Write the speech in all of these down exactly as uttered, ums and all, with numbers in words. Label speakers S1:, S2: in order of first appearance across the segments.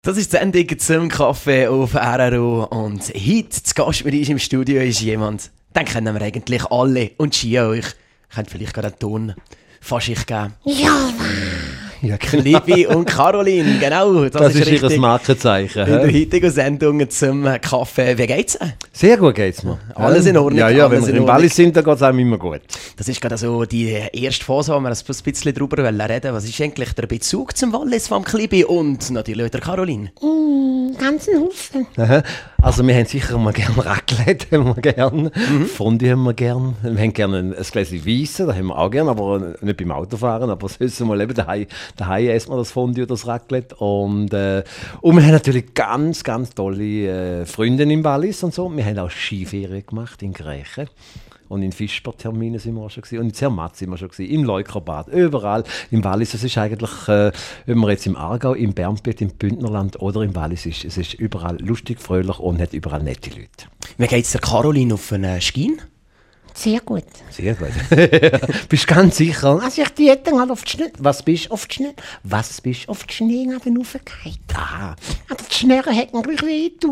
S1: Das ist die Sendung zum Kaffee auf R R O und heute zu Gast mit uns im Studio ist jemand, den kennen wir eigentlich alle und Gia euch. Könnt vielleicht gerade einen Ton fast ich geben.
S2: Ja,
S1: ja, Klibi und Caroline, genau. Das,
S3: das ist,
S1: ist
S3: ihr Markenzeichen.
S1: In der heutigen Sendung zum Kaffee. Wie geht's?
S3: Sehr gut geht's mir.
S1: Alles in Ordnung.
S3: Ja, ja, wenn wir im Wallis sind, dann geht's einem immer gut.
S1: Das ist gerade so die erste Phase, wo wir ein bisschen darüber reden. Was ist eigentlich der Bezug zum Wallis vom Klibi und natürlich auch der Caroline?
S2: mm, ganzen Haufen.
S3: Aha. Also wir haben sicher immer gerne Raclette, haben wir gerne. Mhm. Fondue haben wir gerne. Wir haben gerne ein, ein Gläschen Weisse, das haben wir auch gerne, aber nicht beim Autofahren, aber sonst mal eben daheim, daheim essen wir das Fondue oder das Raclette. Und, äh, und wir haben natürlich ganz, ganz tolle äh, Freunde im Wallis und so. Wir haben auch Skiferien gemacht in Grächen. Und in Fischsportterminen sind wir auch schon gewesen. Und in Zermatt sind wir schon gewesen. Im Leukerbad, überall. Im Wallis, es ist eigentlich, äh, wenn man jetzt im Aargau, im Bernbiet, im Bündnerland oder im Wallis ist, es ist überall lustig, fröhlich und hat überall nette Leute.
S1: Wie geht es der Caroline auf einen Skien?
S2: Sehr gut.
S3: Sehr gut. Bist du ganz sicher?
S2: Also ich die hätte mal auf die Schnee. Was bist du auf die Schnee? Was bist du auf die Schnee raufgefallen?
S3: Ah.
S2: Aber die Schnäre hätten gleich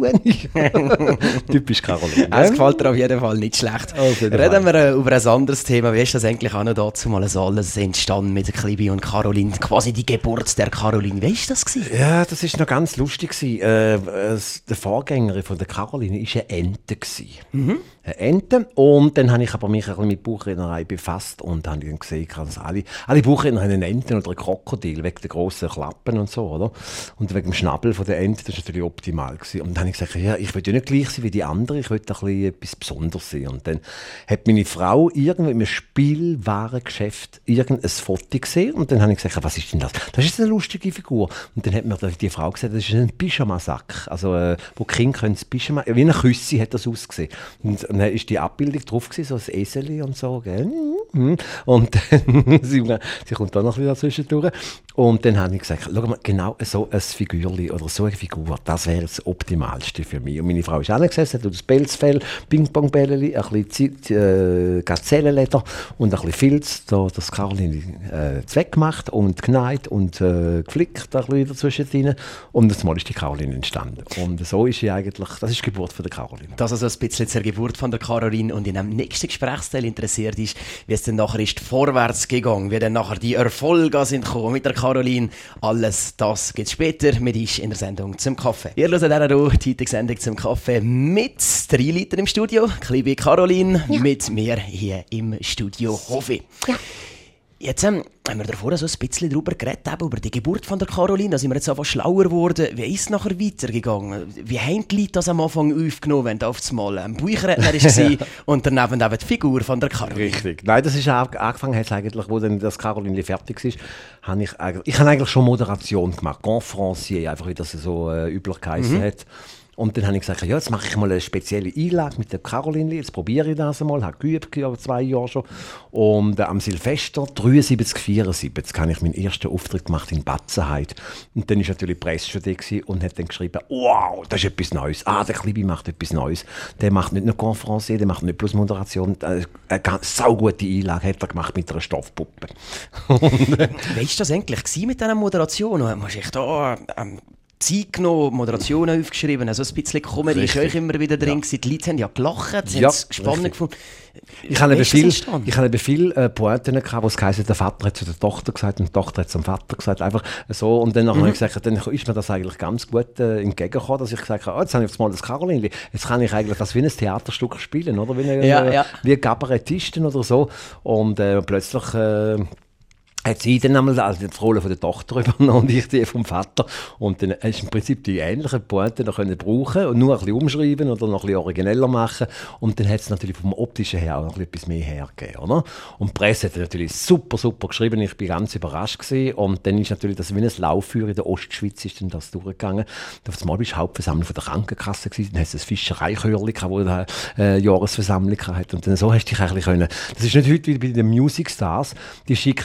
S2: wehtun.
S3: Typisch Caroline.
S1: Es gefällt dir auf jeden Fall nicht schlecht.
S3: Oh,
S1: Reden wir äh, über ein anderes Thema. Wie ist das eigentlich auch noch dazu mal alles entstanden mit der Klibi und Caroline? Quasi die Geburt der Caroline. Wie war das gewesen?
S3: Ja, das war noch ganz lustig. Äh, es, der Vorgänger von der Caroline war eine Ente. Mhm. Eine Ente. Und dann habe ich aber mich ein bisschen mit Bauchrednerei befasst und habe dann gesehen, dass alle, alle Bauchredner haben eine Ente oder ein Krokodil, wegen der grossen Klappen und so, oder? Und wegen dem Schnabel von der Ente, das war natürlich optimal gewesen. Und dann habe ich gesagt, ja, ich will ja nicht gleich sein wie die anderen, ich will ein bisschen etwas Besonderes sein. Und dann hat meine Frau irgendwo in einem Spielwarengeschäft irgendein Foto gesehen und dann habe ich gesagt, was ist denn das? Das ist eine lustige Figur. Und dann hat mir die Frau gesagt, das ist ein Pyjama-Sack, also äh, wo die Kinder können das Pyjama, wie eine Küsse hat das ausgesehen. Und dann ist die Abbildung drauf gewesen, so ein Eseli und so, gell? Und dann, sie, sie kommt da noch ein bisschen dazwischen. Und dann habe ich gesagt, schau mal, genau so ein Figürchen oder so eine Figur, das wäre das Optimalste für mich. Und meine Frau ist angesessen, hat das Pelzfell, Ping-Pong-Bällchen, ein bisschen äh, Gazellenleder und ein bisschen Filz, da das Caroline äh, zweckgemacht und genäht und äh, geflickt ein bisschen dazwischen drin. Und das Mal ist die Caroline entstanden. Und so ist sie eigentlich, das ist die Geburt von der Caroline.
S1: Das ist also ein bisschen zur Geburt von der Caroline und in einem nächsten Gesprächsteil interessiert ist, wie es dann nachher ist vorwärts gegangen, wie dann nachher die Erfolge sind gekommen mit der Caroline. Alles das geht später mit uns in der Sendung zum Kaffee. Ihr hört R R O, die heutige Sendung zum Kaffee mit drei Litern im Studio. Klibi Caroline, ja. Mit mir hier im Studio Hofi. Ja. Jetzt ähm, haben wir davor so ein bisschen darüber geredet, eben, über die Geburt von der Caroline. Da sind wir jetzt einfach schlauer geworden. Wie ist es nachher weitergegangen? Wie haben die Leute das am Anfang aufgenommen, wenn auf das Mal ein Buchredner war und daneben eben die Figur von der Caroline?
S3: Richtig. Nein, das ist auch, angefangen hat eigentlich, wo dann das Caroline fertig ist, habe ich eigentlich, ich habe eigentlich schon Moderation gemacht, Conférencier, einfach wie das so äh, üblich geheißen mhm. hat. Und dann habe ich gesagt, ja, jetzt mache ich mal eine spezielle Einlage mit der Caroline, jetzt probiere ich das einmal, habe geübt, über zwei Jahre schon. Und äh, am Silvester dreiundsiebzig, vierundsiebzig habe ich meinen ersten Auftritt gemacht in Batzenheit. Und dann war natürlich die Presse schon da und hat dann geschrieben, wow, das ist etwas Neues. Ah, der Klibi macht etwas Neues. Der macht nicht nur Conférencier, der macht nicht bloß Moderation. Eine ganz saugute Einlage hat er gemacht mit einer Stoffpuppe.
S1: Wie war das eigentlich mit dieser Moderation? Hast du da ähm Zeit genommen, Moderationen aufgeschrieben, also ein bisschen Comedy ist euch immer wieder drin gewesen. Die Leute haben ja gelacht, sie
S3: ja,
S1: haben es spannend richtig. gefunden.
S3: Ich habe viel, ich habe viele äh, Pointen gehabt, wo es heisst, der Vater hat zu der Tochter gesagt und die Tochter hat zum Vater gesagt, einfach so. Und dann mhm. habe ich gesagt, dann ist mir das eigentlich ganz gut äh, entgegengekommen, dass ich gesagt habe, oh, jetzt habe ich jetzt mal das Caroline, jetzt kann ich eigentlich das wie ein Theaterstück spielen, oder? Wie, eine,
S1: ja,
S3: äh,
S1: ja.
S3: wie ein Kabarettisten oder so. Und äh, plötzlich äh, hat sie dann einmal also die Rolle von der Tochter übernommen und ich die vom Vater. Und dann hast du im Prinzip die ähnlichen Pointen noch können brauchen und nur ein bisschen umschreiben oder noch ein bisschen origineller machen. Und dann hat es natürlich vom Optischen her auch noch etwas mehr hergegeben, oder? Und die Presse hat natürlich super, super geschrieben. Ich war ganz überrascht gewesen. Und dann ist natürlich das wie ein Laufführer in der Ostschweiz ist dann das durchgegangen. Auf einmal bist du Hauptversammlung von der Krankenkasse gewesen. Dann hast du ein Fischereichörli, das eine äh, Jahresversammlung hat. Und dann so hast du dich eigentlich können. Das ist nicht heute wie bei den Music Stars. Die schicken das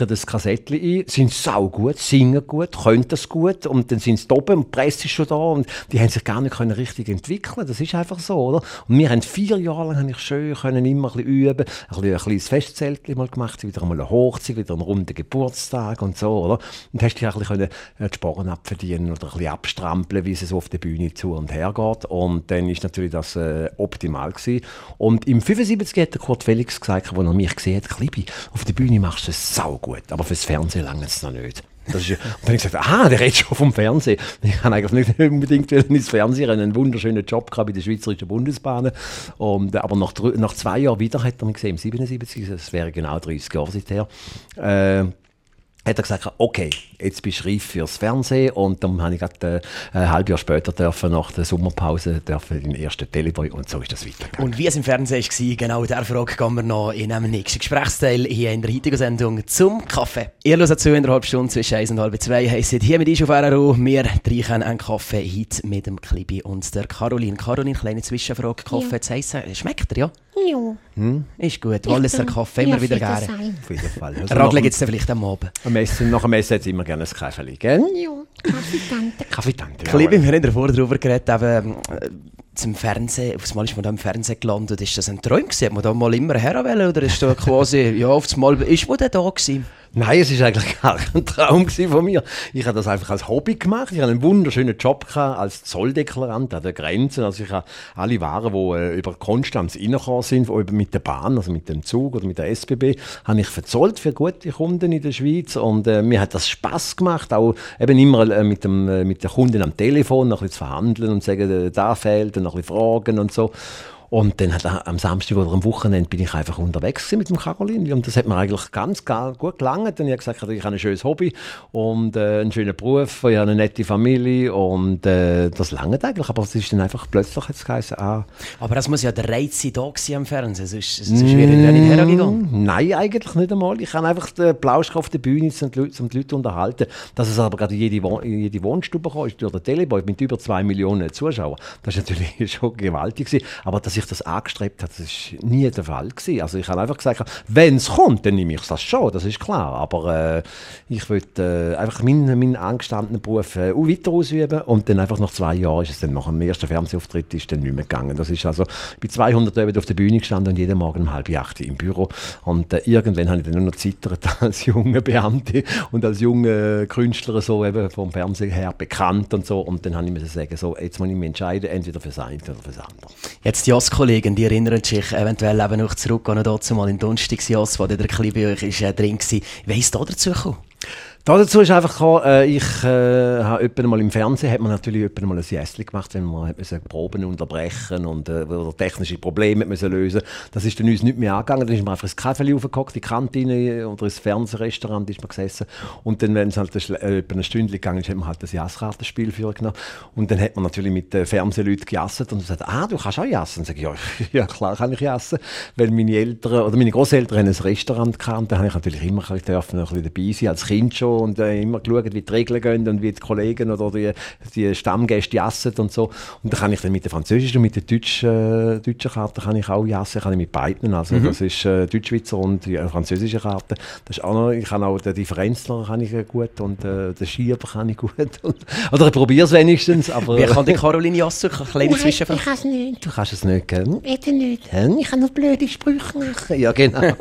S3: Kassettchen ein, sind sau gut, singen gut, können das gut und dann sind sie da oben und die Presse ist schon da und die haben sich gar nicht können richtig entwickeln. Das ist einfach so, oder? Und wir haben vier Jahre lang ich schön können immer ein bisschen üben, ein, bisschen, ein kleines Festzelt mal gemacht, wieder einmal eine Hochzeit, wieder einen runden Geburtstag und so, oder? Und hast dich auch ein bisschen die Sporen abverdienen oder ein bisschen abstrampeln, wie es so auf der Bühne zu und her geht. Und dann ist natürlich das äh, optimal gewesen. Und im fünfundsiebzig hat der Kurt Felix gesagt, als er mich gesehen hat, Klibi, auf der Bühne machst du es sau gut, aber fürs Fernsehen lange es noch nicht. Das ist, und dann habe ich gesagt, aha, der redet schon vom Fernsehen. Ich habe eigentlich nicht unbedingt ins Fernsehen, einen wunderschönen Job gehabt bei der Schweizerischen Bundesbahnen. Und, aber nach, nach zwei Jahren wieder hat er mich gesehen, im siebenundsiebzig, das wäre genau dreißig Jahre seither, äh, hat er gesagt, okay, jetzt bist du reif fürs Fernsehen. Und dann habe ich gerade äh, ein halbes Jahr später dürfen, nach der Sommerpause dürfen den ersten Teleboy und so ist das weitergegangen.
S1: Und wie es im Fernsehen war, genau dieser Frage gehen wir noch in einem nächsten Gesprächsteil hier in der heutigen Sendung zum Kaffee. Ihr hört zu in der halben Stunde zwischen eins und halb zwei. Heisst hier mit uns auf R R O. Wir trinken einen Kaffee heute mit dem Klibi und der Caroline. Caroline, kleine Zwischenfrage. Kaffee, ja. Jetzt heisst, schmeckt er, ja?
S2: Ja.
S3: Hm?
S1: Ist gut. Walliser Kaffee, immer
S2: ja,
S1: wieder gerne.
S3: Auf jeden Fall. Also
S1: Ragle gibt es dann vielleicht am Abend.
S3: Am Essen, nach dem Essen hat es immer gerne ein Kaffee, gell?
S2: Ja, Kaffeetante.
S3: Kaffeetante,
S1: Klibi, wir haben ja vorher darüber geredet, eben, äh, zum Fernsehen, aufs Mal ist man da im Fernsehen gelandet. Ist das ein Traum gewesen? Hat man da mal immer herwählen oder ist da quasi, ja, aufs Mal, ist man da da gewesen?
S3: Nein, es war eigentlich gar kein Traum von mir. Ich habe das einfach als Hobby gemacht. Ich hatte einen wunderschönen Job gehabt als Zolldeklarant an der Grenze. Also ich habe alle Waren, die äh, über Konstanz reingekommen sind, ob mit der Bahn, also mit dem Zug oder mit der S B B, habe ich verzollt für gute Kunden in der Schweiz. Und äh, mir hat das Spass gemacht, auch eben immer äh, mit, dem, äh, mit den Kunden am Telefon noch ein bisschen zu verhandeln und zu sagen, äh, da fehlt, und noch ein bisschen fragen und so. Und dann hat er, am Samstag oder am Wochenende bin ich einfach unterwegs mit dem Caroline. Und das hat mir eigentlich ganz, ganz gut gelangt. Und ich habe gesagt, ich habe ein schönes Hobby und äh, einen schönen Beruf. Ich habe eine nette Familie und äh, das langt eigentlich. Aber es ist dann einfach plötzlich jetzt geheißen, ah.
S1: Aber das muss ja der Reiz sein, da gewesen am Fernsehen. Sonst, sonst wäre er nicht hergegangen.
S3: Nein, eigentlich nicht einmal. Ich habe einfach den Plausch auf der Bühne, um die Leute, um die Leute unterhalten. Dass es aber gerade in jede, Wohn- in jede Wohnstube kam, ist durch den Teleboy mit über zwei Millionen Zuschauern. Das war natürlich schon gewaltig gewesen. Aber dass ich das angestrebt habe, das war nie der Fall gewesen. Also ich habe einfach gesagt, wenn es kommt, dann nehme ich das schon, das ist klar. Aber äh, ich wollte äh, einfach meinen, meinen angestandenen Beruf äh, weiter ausüben und dann einfach nach zwei Jahren ist es dann nach dem ersten Fernsehauftritt ist dann nicht mehr gegangen. Das ist also, ich bin zweihundert Abend auf der Bühne gestanden und jeden Morgen um halb acht im Büro. Und äh, irgendwann habe ich dann nur noch gezittert als junger Beamte und als junger Künstler so eben vom Fernsehen her bekannt und so. Und dann habe ich mir sagen, so, jetzt muss ich mich entscheiden, entweder für das eine oder für das andere.
S1: Jetzt die Jass-Kollegen, die erinnern sich eventuell eben noch zurück an dazu mal in Donnerstagsjass, wo der Klibi bei euch ist, äh, drin war. Wie ist da dazu gekommen?
S3: Da dazu ist einfach gekommen, äh, ich äh, habe öppe mal im Fernsehen hat man natürlich öppe mal ein Jässli gemacht, wenn man hat müssen Proben unterbrechen und äh, oder technische Probleme müssen lösen. Das ist dann uns nicht mehr angegangen. Dann ist man einfach ins Kaffee aufgehockt, in die Kantine oder ins Fernsehrestaurant ist man gesessen. Und dann, wenn es halt ein, äh, eine Stunde gegangen ist, hat man halt das Jasskartenspiel vorgenommen. Und dann hat man natürlich mit den Fernsehleuten gejasset und gesagt, ah, du kannst auch jassen. Und dann sage ich, ja, ja, klar kann ich jassen. Weil meine Eltern oder meine Großeltern haben ein Restaurant gehabt und da habe ich natürlich immer ein bisschen, dürfen, ein bisschen dabei sein, als Kind schon. Und äh, immer geschaut, wie die Regeln gehen und wie die Kollegen oder die, die Stammgäste jassen und so. Und da kann ich dann mit der französischen und mit der deutschen, äh, deutschen Karte kann ich auch jassen, kann ich mit beiden. Also mhm. das ist äh, Deutschschweizer und die äh, französische Karte. Das ist auch noch, ich kann auch den Differenzler kann ich gut und äh, den Schieber kann ich gut. Und, oder ich probiere es wenigstens. Aber,
S1: Wie kann die Caroline Jassen? Eine kleine Zwischenfrage.
S2: Ich kann es nicht.
S3: Du kannst es nicht, gell?
S2: Bitte nicht. Hm? Ich kann nur blöde Sprüche machen.
S3: Ja, genau.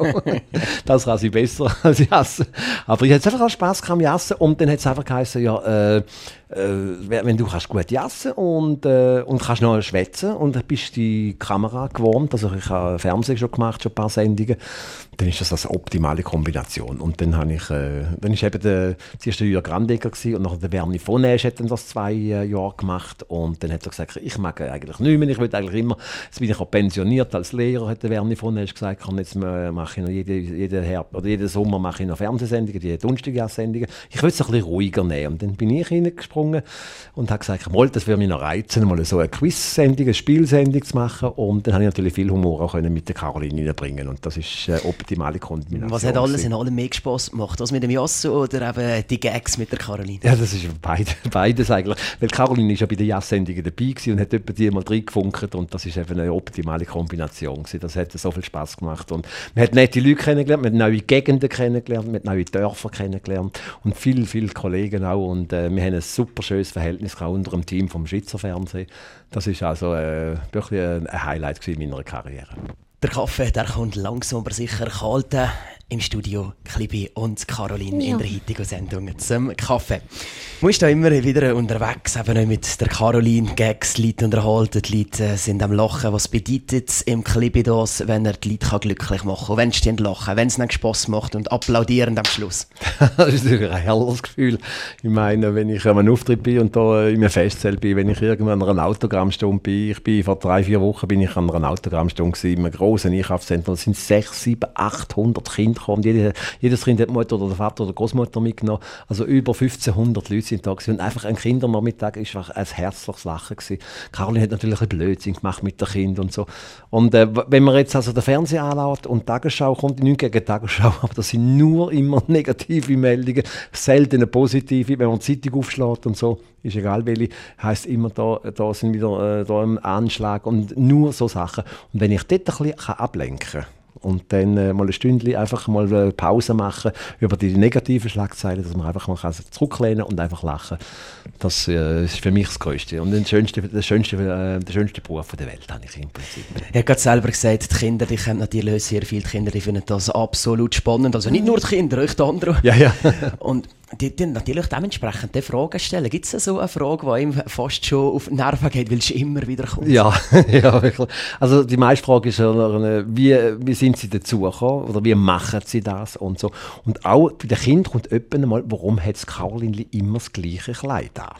S3: Das kann sie besser als Jassen. Aber ich hatte einfach auch Spass am Jassen und dann hat es einfach geheißen, ja, äh, wenn du kannst gut jassen und, äh, und kannst noch schwätzen und bist die Kamera gewohnt, also ich habe Fernsehen schon gemacht, schon ein paar Sendungen, dann ist das eine optimale Kombination. Und dann habe ich, äh, dann ist eben der, das erste Jürg Grandegger gewesen und nachher der Werni von Esch hat dann das zwei äh, Jahre gemacht und dann hat er gesagt, ich mag eigentlich nicht mehr, ich will eigentlich immer, jetzt bin ich auch pensioniert als Lehrer, hat der Werni von Esch gesagt, und jetzt äh, mache ich noch jede, jede Herbst, oder jeden Sommer mache ich noch Fernsehsendungen, die Donnerstagssendungen. Ich will es ein bisschen ruhiger nehmen und dann bin ich hineingesprungen gesprungen und habe gesagt, mal, das würde mich noch reizen, mal so eine Quiz-Sendung, eine Spielsendung zu machen. Und dann habe ich natürlich viel Humor auch können mit der Caroline reinbringen. Und das ist eine optimale Kombination.
S1: Was hat alles in allem mehr Spass gemacht? Das mit dem Jasso oder eben die Gags mit der Caroline?
S3: Ja, das ist beide, beides eigentlich. Weil Caroline ist ja bei den Jass-Sendungen dabei gewesen und hat etwa die mal reingefunkt. Und das ist eben eine optimale Kombination gewesen. Das hat so viel Spass gemacht. Und man hat nette Leute kennengelernt, man hat neue Gegenden kennengelernt, man hat neue Dörfer kennengelernt und viele, viele Kollegen auch. Und äh, wir haben ein super schönes Verhältnis gehabt unter dem Team vom Schweizer Fernsehen. Das ist also äh, wirklich ein Highlight in meiner Karriere.
S1: Der Kaffee, der kommt langsam aber sicher kalt. Im Studio Klibi und Caroline
S2: Ja.
S1: in der heutigen Sendung zum Kaffee. Du bist da immer wieder unterwegs, eben mit der Caroline, Gags, die Leute unterhalten, die Leute äh, sind am Lachen. Was bedeutet es im Klibi das, wenn er die Leute kann glücklich machen kann, wenn sie stehen lachen, wenn es ihnen Spass macht und applaudieren am Schluss?
S3: Das ist natürlich ein herrliches Gefühl. Ich meine, wenn ich an einem Auftritt bin und da in einem Festzelt bin, wenn ich irgendwann an einer Autogrammstunde bin, ich bin vor drei, vier Wochen bin ich an einer Autogrammstunde gewesen, in einem grossen Einkaufszentrum, da sind sechs, sieben, achthundert Kinder gekommen. Jede, jedes Kind hat die Mutter oder der Vater oder Großmutter mitgenommen. Also über fünfzehnhundert Leute sind da gewesen. Und einfach ein Kindernachmittag war ein herzliches Lachen gewesen. Caroline hat natürlich ein Blödsinn gemacht mit den Kindern und so. Und äh, wenn man jetzt also den Fernseher anschaut und die Tagesschau kommt, nichts gegen die Tagesschau, aber das sind nur immer negative Meldungen, selten eine positive. Wenn man die Zeitung aufschlägt und so, ist egal welche, heisst immer, da, da sind wieder äh, da ein Anschlag und nur so Sachen. Und wenn ich dort ein bisschen ablenken kann, und dann äh, mal ein Stündchen einfach mal eine Pause machen über die negativen Schlagzeilen, dass man einfach mal kann zurücklehnen und einfach lachen. Das äh, ist für mich das Größte. Und den schönste, der, schönste, äh, der schönste Beruf der Welt habe ich im Prinzip.
S1: Er hat gerade selber gesagt, die Kinder, die kennen natürlich sehr viele Kinder, die finden das absolut spannend. Also nicht nur die Kinder, auch die anderen.
S3: Ja, ja.
S1: Und die, die natürlich dementsprechend die Fragen stellen. Gibt es so eine Frage, die ihm fast schon auf die Nerven geht, weil sie immer wieder kommt?
S3: Ja, ja, wirklich. Also die meiste Frage ist ja, wie, wie sind sie dazugekommen oder wie machen sie das und so. Und auch bei den Kindern kommt jemand mal, warum hat das Caroline immer das gleiche Kleid an?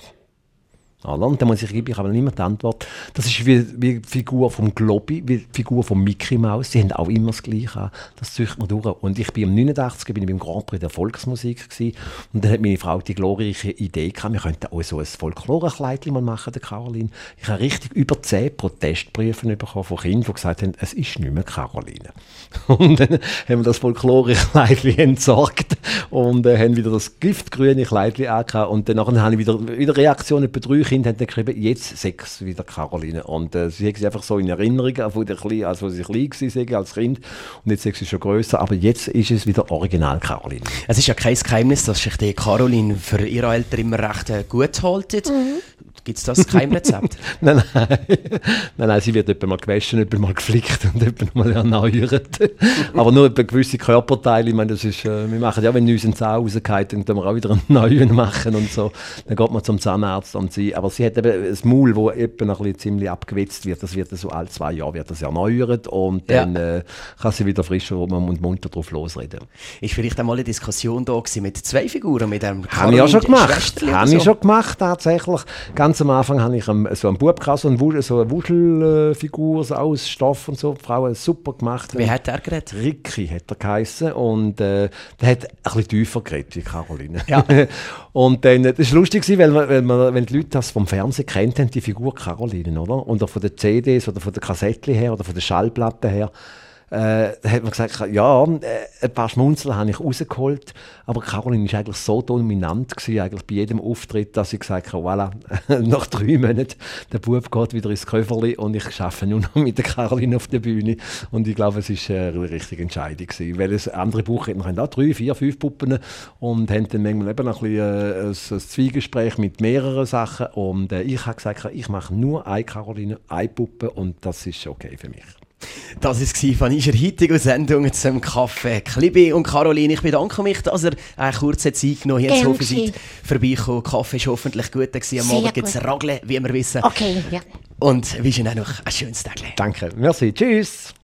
S3: Und dann muss ich gebe ich aber nicht mehr die Antwort. Das ist wie, wie die Figur vom Globi, wie die Figur von Mickey Mouse. Die haben auch immer das Gleiche an. Das zieht man durch. Und ich bin im neunundachtzig bin ich beim Grand Prix der Volksmusik gewesen. Und dann hat meine Frau die glorreiche Idee gehabt, wir könnten auch so ein Folklore-Kleid mal machen, der Caroline. Ich habe richtig über zehn Protestbriefe bekommen von Kindern, die gesagt haben, es ist nicht mehr Caroline. Und dann haben wir das Folklore-Kleid entsorgt und äh, haben wieder das giftgrüne Kleid angehabt. Und dann habe ich wieder, wieder Reaktionen bei drei Kinder haben dann geschrieben, jetzt sechs wieder Caroline. Und äh, sie haben sie einfach so in Erinnerung, von der Kleine, als sie klein war als Kind. Und jetzt ist sie schon grösser, aber jetzt ist es wieder original Caroline.
S1: Es ist ja kein Geheimnis, dass sich die Caroline für ihre Eltern immer recht äh, gut haltet. Mhm. Gibt es das Geheimrezept?
S3: nein, nein. nein, nein, sie wird etwa mal gewaschen, etwa mal geflickt und etwa mal erneuert. Aber nur etwa gewisse Körperteile. Ich meine, das ist, äh, wir machen ja, wenn uns ein Zahn rausgeht, dann können wir auch wieder einen neuen machen und so. Dann geht man zum Zahnarzt und sie, aber sie hat eben ein Maul, das etwa noch ein bisschen ziemlich abgewetzt wird. Das wird so alle zwei Jahre wird das erneuert und dann ja. äh, kann sie wieder frisch und munter drauf losreden.
S1: Ist vielleicht einmal eine Diskussion da gewesen mit zwei Figuren, mit dem
S3: Habe ich auch schon gemacht. Habe so? ich schon gemacht, tatsächlich. Ganz am Anfang hatte ich einen, so einen Bub gehabt, so eine, Wuschel, so eine Wuschelfigur so aus Stoff und so. Die Frau hat super gemacht.
S1: Wie hat er geredet?
S3: Ricky hat er geheissen. Und äh, der hat ein bisschen tiefer geredet wie Caroline.
S1: Ja.
S3: Und dann, das war lustig, weil, weil, man, wenn die Leute das vom Fernsehen kennt, haben die Figur Caroline, oder? Und auch von den C Ds oder von den Kassettchen her oder von den Schallplatten her. Äh, da hat man gesagt, ja, äh, ein paar Schmunzeln habe ich rausgeholt, aber Caroline war eigentlich so dominant gewesen, eigentlich bei jedem Auftritt, dass ich gesagt habe, voilà, nach drei Monaten, der Bub geht wieder ins Köfferli und ich arbeite nur noch mit der Caroline auf der Bühne. Und ich glaube, es war äh, eine richtige Entscheidung gewesen, weil es andere Buchredner haben auch drei, vier, fünf Puppen und haben dann manchmal eben ein, bisschen, äh, ein, ein Zwiegespräch mit mehreren Sachen und äh, ich habe gesagt, ich mache nur eine Caroline, eine Puppe und das ist okay für mich.
S1: Das war von unserer heutigen Sendung zum Kaffee. Klibi und Caroline, ich bedanke mich, dass ihr eine kurze Zeit genommen habt, so viel Zeit vorbeikommen. Kaffee war hoffentlich gut. Am Abend gibt es Ragle, wie wir wissen.
S2: Okay, ja.
S1: Und wünschen euch noch ein schönes Tag.
S3: Danke, merci, tschüss.